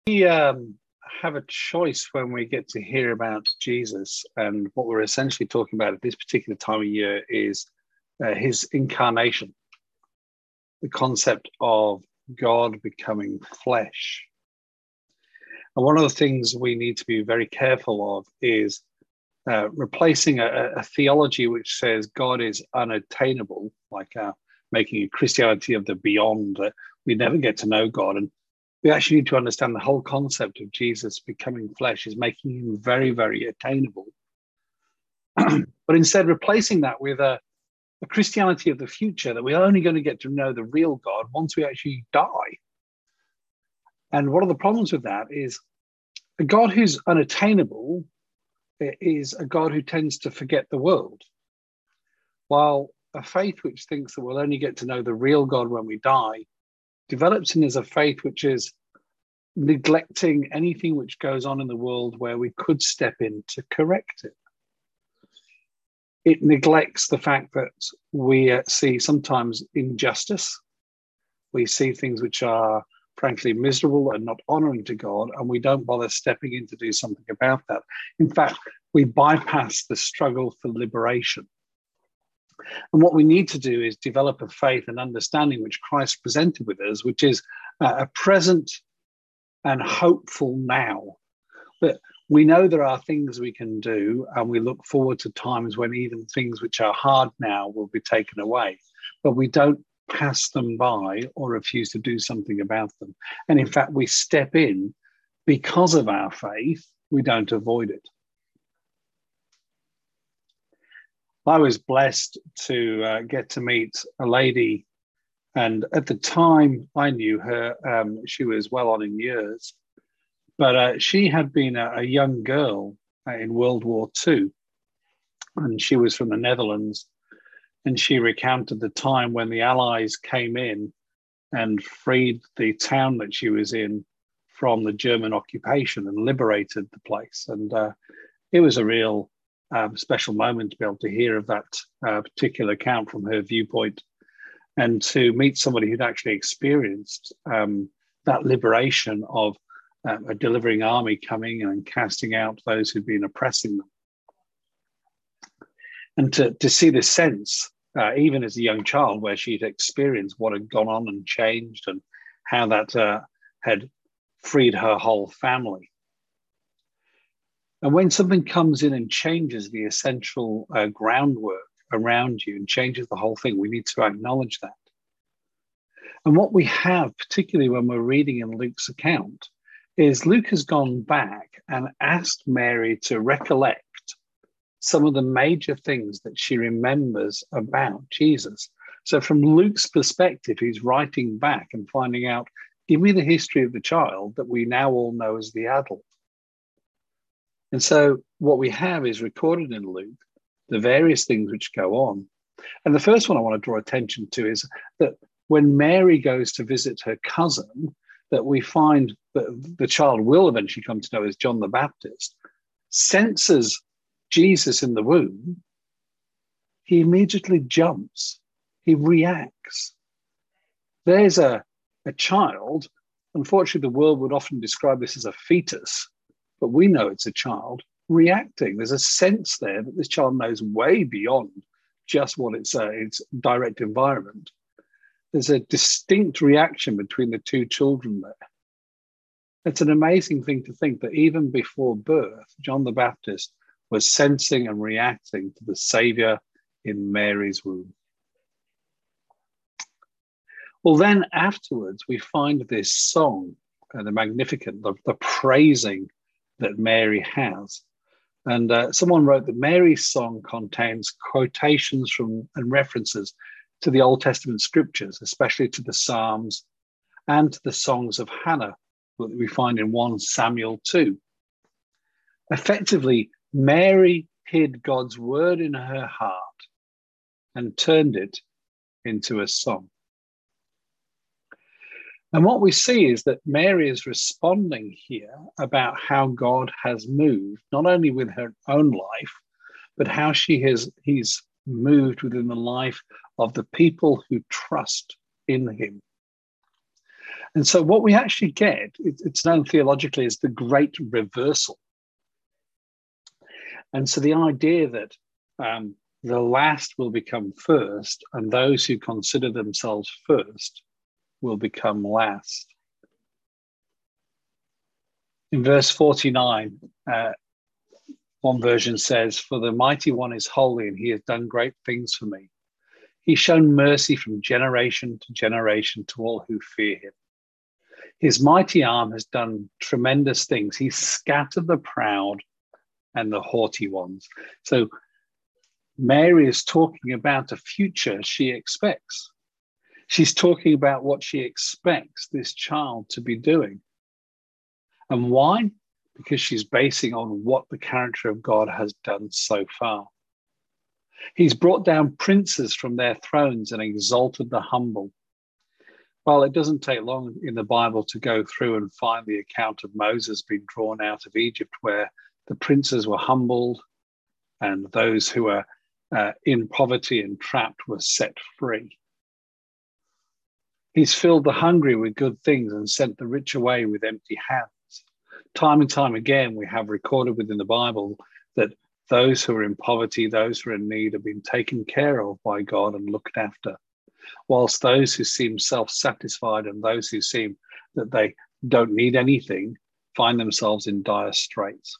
We have a choice when we get to hear about Jesus, and what we're essentially talking about at this particular time of year is his incarnation, the concept of God becoming flesh. And one of the things we need to be very careful of is replacing a theology which says God is unattainable, like making a Christianity of the beyond, that we never get to know God. And we actually need to understand the whole concept of Jesus becoming flesh is making him very, very attainable. But instead replacing that with a Christianity of the future, that we're only going to get to know the real God once we actually die. And one of the problems with that is a God who's unattainable is a God who tends to forget the world, while a faith which thinks that we'll only get to know the real God when we die develops in us a faith which is neglecting anything which goes on in the world where we could step in to correct it. It neglects the fact that we see sometimes injustice. We see things which are frankly miserable and not honoring to God, and we don't bother stepping in to do something about that. In fact, we bypass the struggle for liberation. And what we need to do is develop a faith and understanding which Christ presented with us, which is a present and hopeful now. But we know there are things we can do, and we look forward to times when even things which are hard now will be taken away. But we don't pass them by or refuse to do something about them. And in fact, we step in because of our faith. We don't avoid it. I was blessed to get to meet a lady, and at the time I knew her, she was well on in years, but she had been a young girl in World War II, and she was from the Netherlands, and she recounted the time when the Allies came in and freed the town that she was in from the German occupation and liberated the place. And it was a real special moment to be able to hear of that particular account from her viewpoint, and to meet somebody who'd actually experienced that liberation of a delivering army coming and casting out those who'd been oppressing them. And to see this sense, even as a young child, where she'd experienced what had gone on and changed, and how that had freed her whole family. And when something comes in and changes the essential groundwork around you and changes the whole thing, we need to acknowledge that. And what we have, particularly when we're reading in Luke's account, is Luke has gone back and asked Mary to recollect some of the major things that she remembers about Jesus. So from Luke's perspective, he's writing back and finding out, give me the history of the child that we now all know as the adult. And so what we have is recorded in Luke, the various things which go on. And the first one I want to draw attention to is that when Mary goes to visit her cousin, that we find that the child will eventually come to know as John the Baptist, senses Jesus in the womb, he immediately jumps, he reacts. There's a child, unfortunately the world would often describe this as a fetus, but we know it's a child reacting. There's a sense there that this child knows way beyond just what its direct environment. There's a distinct reaction between the two children there. It's an amazing thing to think that even before birth, John the Baptist was sensing and reacting to the Savior in Mary's womb. Well, then afterwards, we find this song, the Magnificat, the praising that Mary has. And someone wrote that Mary's song contains quotations from and references to the Old Testament scriptures, especially to the Psalms and to the songs of Hannah that we find in 1 Samuel 2. Effectively, Mary hid God's word in her heart and turned it into a song. And what we see is that Mary is responding here about how God has moved, not only with her own life, but how he's moved within the life of the people who trust in him. And so what we actually get, it's known theologically as the great reversal. And so the idea that the last will become first, and those who consider themselves first will become last. In verse 49, one version says, "For the mighty one is holy, and he has done great things for me. He's shown mercy from generation to generation to all who fear him. His mighty arm has done tremendous things. He's scattered the proud and the haughty ones." So Mary is talking about a future she expects. She's talking about what she expects this child to be doing. And why? Because she's basing on what the character of God has done so far. He's brought down princes from their thrones and exalted the humble. Well, it doesn't take long in the Bible to go through and find the account of Moses being drawn out of Egypt, where the princes were humbled and those who were in poverty and trapped were set free. He's filled the hungry with good things and sent the rich away with empty hands. Time and time again, we have recorded within the Bible that those who are in poverty, those who are in need, have been taken care of by God and looked after, whilst those who seem self-satisfied and those who seem that they don't need anything find themselves in dire straits.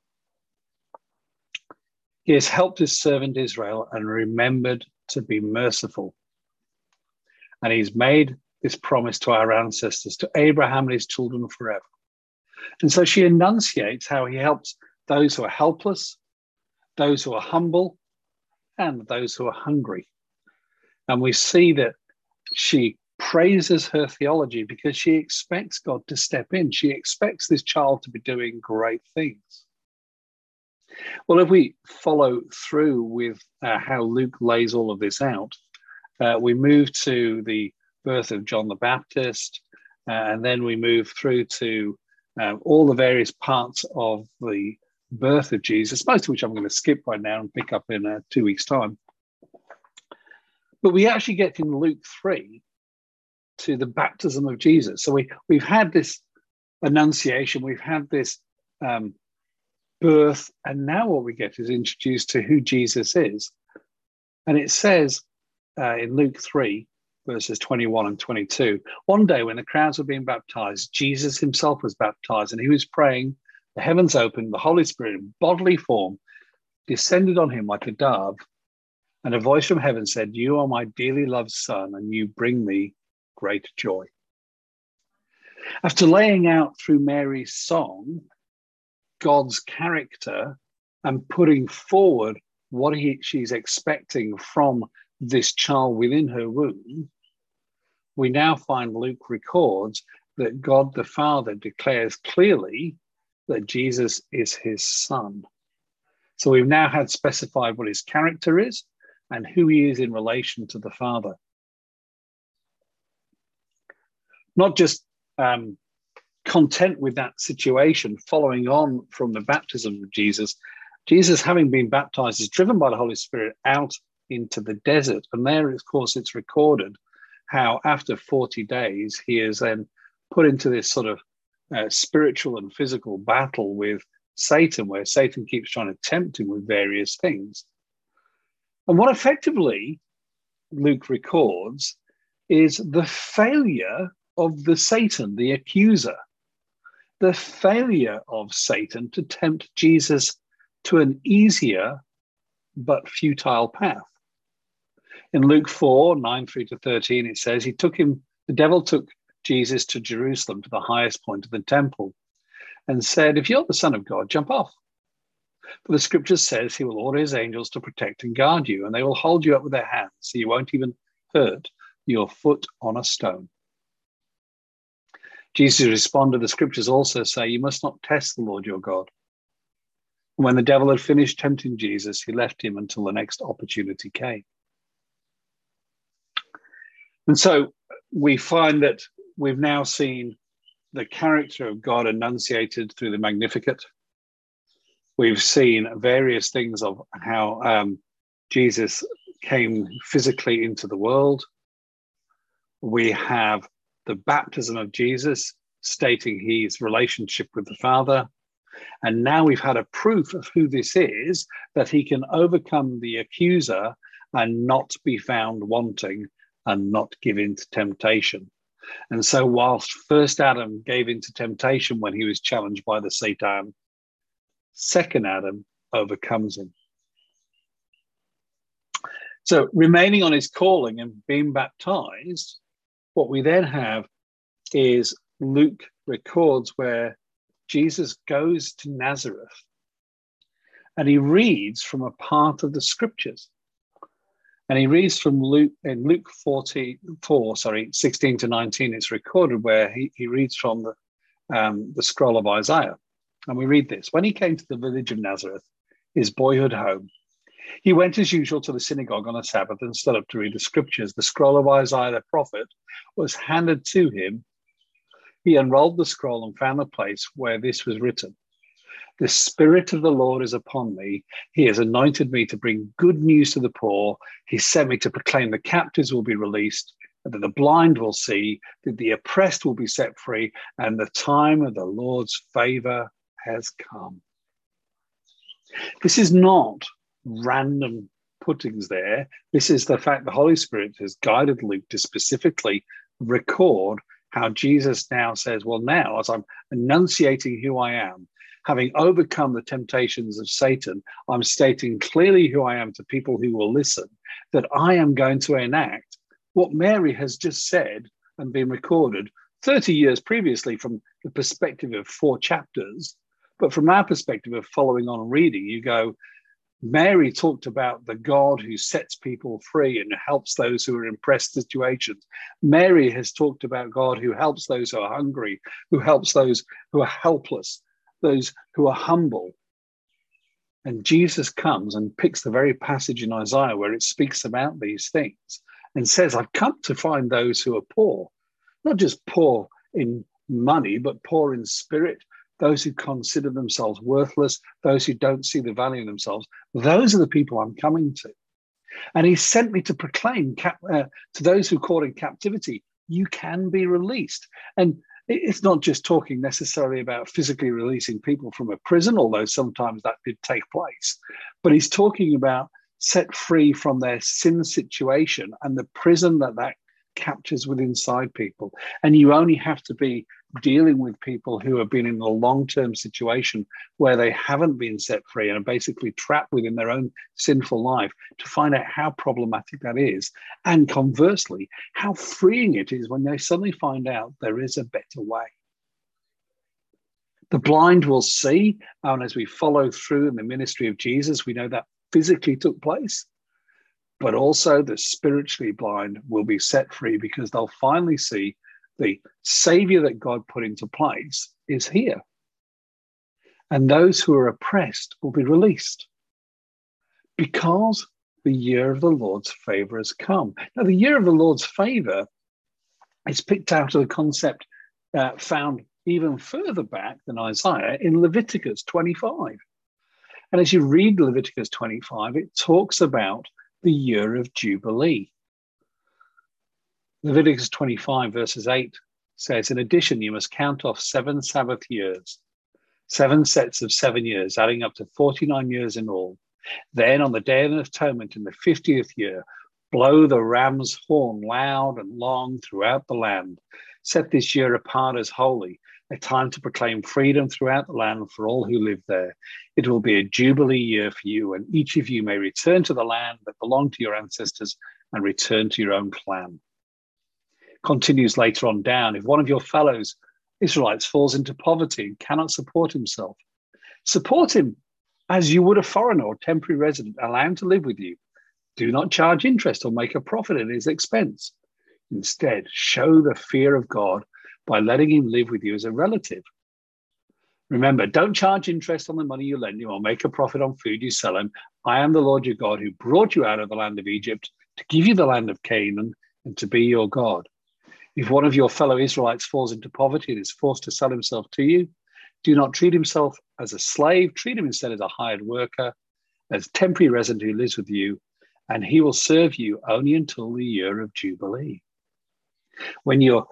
He has helped his servant Israel and remembered to be merciful. And he's made this promise to our ancestors, to Abraham and his children forever. And so she enunciates how he helps those who are helpless, those who are humble, and those who are hungry. And we see that she praises her theology because she expects God to step in. She expects this child to be doing great things. Well, if we follow through with how Luke lays all of this out, we move to the birth of John the Baptist, and then we move through to all the various parts of the birth of Jesus, most of which I'm going to skip right now and pick up in 2 weeks' time. But we actually get in Luke 3 to the baptism of Jesus. So we've had this annunciation, we've had this birth, and now what we get is introduced to who Jesus is. And it says in Luke 3, verses 21 and 22, "One day when the crowds were being baptized, Jesus himself was baptized, and he was praying. The heavens opened, the Holy Spirit in bodily form descended on him like a dove, and a voice from heaven said, 'You are my dearly loved son, and you bring me great joy.'" After laying out through Mary's song God's character and putting forward what she's expecting from this child within her womb, we now find Luke records that God the Father declares clearly that Jesus is his son. So we've now had specified what his character is and who he is in relation to the Father. Not just content with that situation, following on from the baptism of Jesus, having been baptized, is driven by the Holy Spirit out into the desert. And there, of course, it's recorded how after 40 days, he is then put into this sort of spiritual and physical battle with Satan, where Satan keeps trying to tempt him with various things. And what effectively Luke records is the failure of the Satan, the accuser, the failure of Satan to tempt Jesus to an easier but futile path. In Luke 4, 9-13, it says, the devil took Jesus to Jerusalem, to the highest point of the temple, and said, "If you're the Son of God, jump off. For the scripture says he will order his angels to protect and guard you, and they will hold you up with their hands, so you won't even hurt your foot on a stone." Jesus responded, "The scriptures also say you must not test the Lord your God." And when the devil had finished tempting Jesus, he left him until the next opportunity came. And so we find that we've now seen the character of God enunciated through the Magnificat. We've seen various things of how Jesus came physically into the world. We have the baptism of Jesus, stating his relationship with the Father. And now we've had a proof of who this is, that he can overcome the accuser and not be found wanting and not give in to temptation. And so whilst first Adam gave in to temptation when he was challenged by the Satan, second Adam overcomes him. So remaining on his calling and being baptized, what we then have is Luke records where Jesus goes to Nazareth and he reads from a part of the scriptures. And he reads from Luke 16 to 19. It's recorded where he reads from the scroll of Isaiah. And we read this. When he came to the village of Nazareth, his boyhood home, he went as usual to the synagogue on a Sabbath and stood up to read the scriptures. The scroll of Isaiah the prophet was handed to him. He unrolled the scroll and found the place where this was written. The Spirit of the Lord is upon me. He has anointed me to bring good news to the poor. He sent me to proclaim the captives will be released, that the blind will see, that the oppressed will be set free, and the time of the Lord's favor has come. This is not random puttings there. This is the fact the Holy Spirit has guided Luke to specifically record how Jesus now says, well, now as I'm enunciating who I am, having overcome the temptations of Satan, I'm stating clearly who I am to people who will listen, that I am going to enact what Mary has just said and been recorded 30 years previously from the perspective of 4 chapters. But from our perspective of following on reading, you go, Mary talked about the God who sets people free and helps those who are in oppressed situations. Mary has talked about God who helps those who are hungry, who helps those who are helpless, those who are humble. And Jesus comes and picks the very passage in Isaiah where it speaks about these things and says, I've come to find those who are poor, not just poor in money, but poor in spirit, those who consider themselves worthless, those who don't see the value in themselves. Those are the people I'm coming to. And he sent me to proclaim to those who are caught in captivity, you can be released. And it's not just talking necessarily about physically releasing people from a prison, although sometimes that did take place, but he's talking about set free from their sin situation and the prison that captures within inside people. And you only have to be dealing with people who have been in a long-term situation where they haven't been set free and are basically trapped within their own sinful life to find out how problematic that is. And conversely, how freeing it is when they suddenly find out there is a better way. The blind will see, and as we follow through in the ministry of Jesus, we know that physically took place, but also the spiritually blind will be set free because they'll finally see the Savior that God put into place is here. And those who are oppressed will be released because the year of the Lord's favor has come. Now, the year of the Lord's favor is picked out of the concept found even further back than Isaiah in Leviticus 25. And as you read Leviticus 25, it talks about the year of Jubilee. Leviticus 25 verses 8 says, in addition, you must count off 7 Sabbath years, 7 sets of 7 years, adding up to 49 years in all. Then on the day of atonement in the 50th year, blow the ram's horn loud and long throughout the land. Set this year apart as holy, a time to proclaim freedom throughout the land for all who live there. It will be a jubilee year for you, and each of you may return to the land that belonged to your ancestors and return to your own clan. Continues later on down, if one of your fellows Israelites falls into poverty and cannot support himself, support him as you would a foreigner or temporary resident, allow him to live with you. Do not charge interest or make a profit at his expense. Instead, show the fear of God by letting him live with you as a relative. Remember, don't charge interest on the money you lend him or make a profit on food you sell him. I am the Lord your God who brought you out of the land of Egypt to give you the land of Canaan and to be your God. If one of your fellow Israelites falls into poverty and is forced to sell himself to you, do not treat himself as a slave. Treat him instead as a hired worker, as a temporary resident who lives with you, and he will serve you only until the year of Jubilee. When you're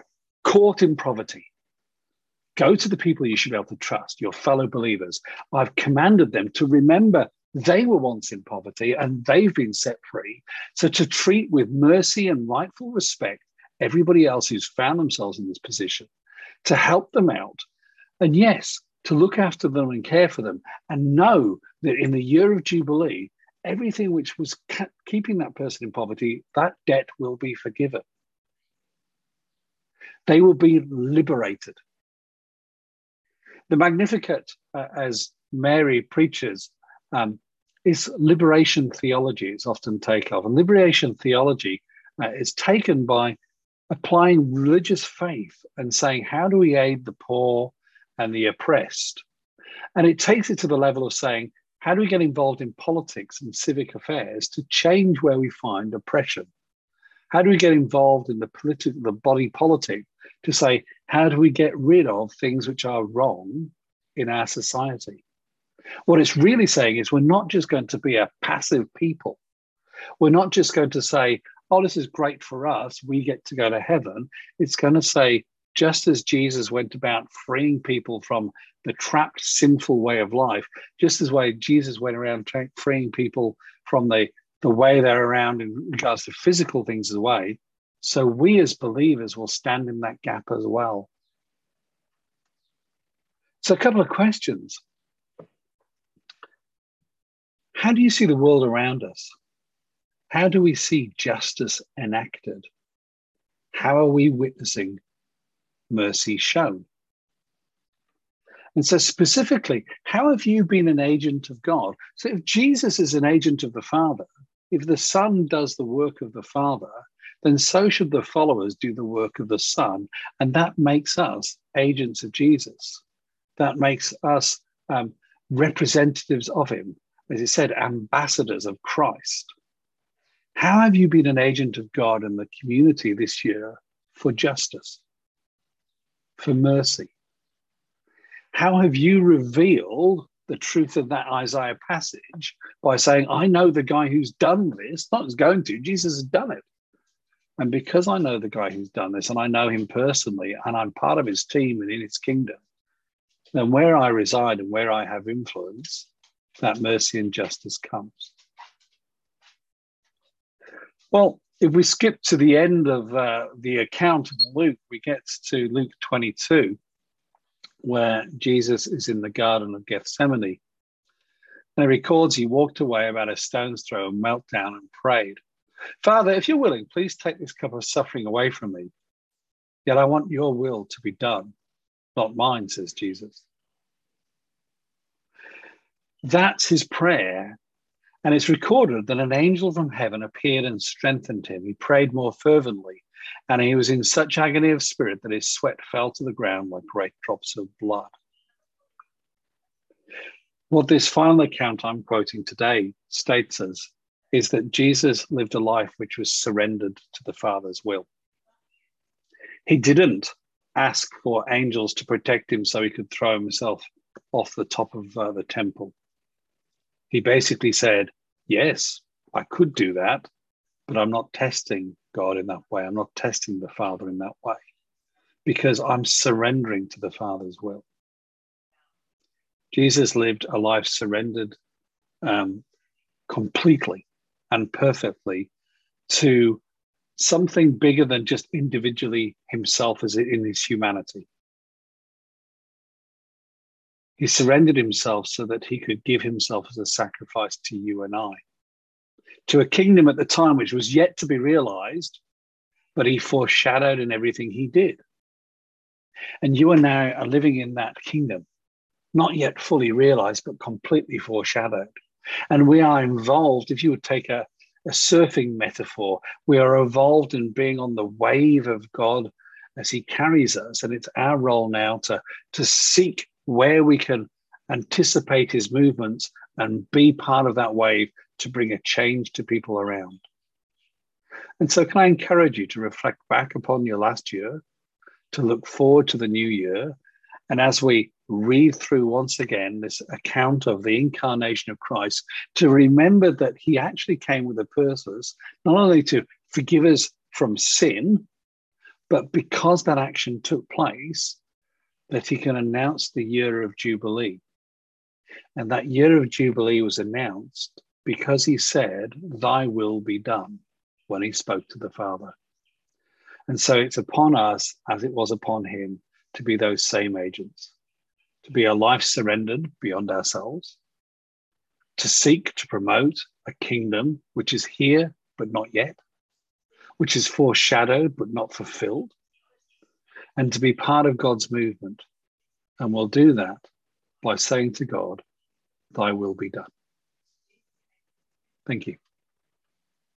caught in poverty. Go to the people you should be able to trust, your fellow believers. I've commanded them to remember they were once in poverty and they've been set free. So to treat with mercy and rightful respect everybody else who's found themselves in this position, to help them out. And yes, to look after them and care for them, and know that in the year of Jubilee, everything which was keeping that person in poverty, that debt will be forgiven. They will be liberated. The Magnificat, as Mary preaches, is liberation theology. It's often taken of. And liberation theology is taken by applying religious faith and saying, how do we aid the poor and the oppressed? And it takes it to the level of saying, how do we get involved in politics and civic affairs to change where we find oppression? How do we get involved in the body politic to say, how do we get rid of things which are wrong in our society? What it's really saying is we're not just going to be a passive people. We're not just going to say, oh, this is great for us, we get to go to heaven. It's going to say, just as Jesus went about freeing people from the trapped, sinful way of life, just as way Jesus went around freeing people from the way they're around in regards to physical things away, so we as believers will stand in that gap as well. So a couple of questions. How do you see the world around us? How do we see justice enacted? How are we witnessing mercy shown? And so specifically, how have you been an agent of God? So if Jesus is an agent of the Father, if the Son does the work of the Father, then so should the followers do the work of the Son. And that makes us agents of Jesus. That makes us representatives of him. As it said, ambassadors of Christ. How have you been an agent of God in the community this year for justice, for mercy? How have you revealed the truth of that Isaiah passage by saying, I know the guy who's done this, not who's going to, Jesus has done it. And because I know the guy who's done this and I know him personally and I'm part of his team and in his kingdom, then where I reside and where I have influence, that mercy and justice comes. Well, if we skip to the end of the account of Luke, we get to Luke 22, where Jesus is in the Garden of Gethsemane. And it records he walked away about a stone's throw and knelt down and prayed, Father, if you're willing, please take this cup of suffering away from me. Yet I want your will to be done, not mine, says Jesus. That's his prayer. And it's recorded that an angel from heaven appeared and strengthened him. He prayed more fervently, and he was in such agony of spirit that his sweat fell to the ground like great drops of blood. What this final account I'm quoting today states us is that Jesus lived a life which was surrendered to the Father's will. He didn't ask for angels to protect him so he could throw himself off the top of the temple. He basically said, yes, I could do that, but I'm not testing God in that way. I'm not testing the Father in that way because I'm surrendering to the Father's will. Jesus lived a life surrendered completely and perfectly to something bigger than just individually himself as in his humanity. He surrendered himself so that he could give himself as a sacrifice to you and I, to a kingdom at the time which was yet to be realized, but he foreshadowed in everything he did. And you and I are living in that kingdom, not yet fully realized, but completely foreshadowed. And we are involved, if you would take a surfing metaphor, we are involved in being on the wave of God as he carries us. And it's our role now to seek where we can anticipate his movements and be part of that wave to bring a change to people around. And so can I encourage you to reflect back upon your last year, to look forward to the new year, and as we read through once again this account of the incarnation of Christ, to remember that he actually came with a purpose, not only to forgive us from sin, But because that action took place, that he can announce the year of Jubilee. And that year of Jubilee was announced because he said, "Thy will be done," when he spoke to the Father. And so it's upon us, as it was upon him, to be those same agents, to be a life surrendered beyond ourselves, to seek to promote a kingdom which is here but not yet, which is foreshadowed but not fulfilled, and to be part of God's movement. And we'll do that by saying to God, "Thy will be done." Thank you.